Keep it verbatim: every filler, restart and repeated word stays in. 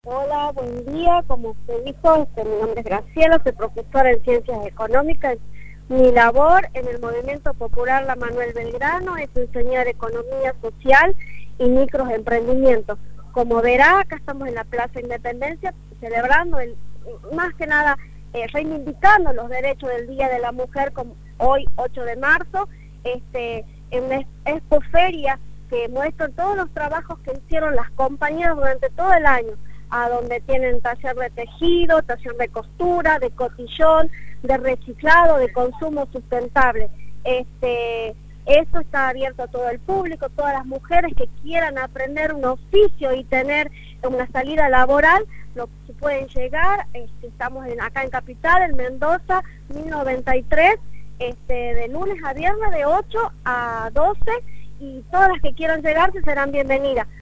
Hola, buen día. Como usted dijo, este, mi nombre es Graciela, soy profesora en Ciencias Económicas. Mi labor en el Movimiento Popular La Manuel Belgrano es enseñar economía social y microemprendimientos. Como verá, acá estamos en la Plaza Independencia celebrando, el, más que nada, eh, reivindicando los derechos del Día de la Mujer, como hoy, ocho de marzo, este, en una expoferia que muestra todos los trabajos que hicieron las compañeras durante todo el año, a donde tienen taller de tejido, taller de costura, de cotillón, de reciclado, de consumo sustentable. Este, esto está abierto a todo el público, todas las mujeres que quieran aprender un oficio y tener una salida laboral, lo que pueden llegar. Este, estamos en, acá en Capital, en Mendoza, mil noventa y tres, este, de lunes a viernes de ocho a doce, y todas las que quieran llegarse serán bienvenidas.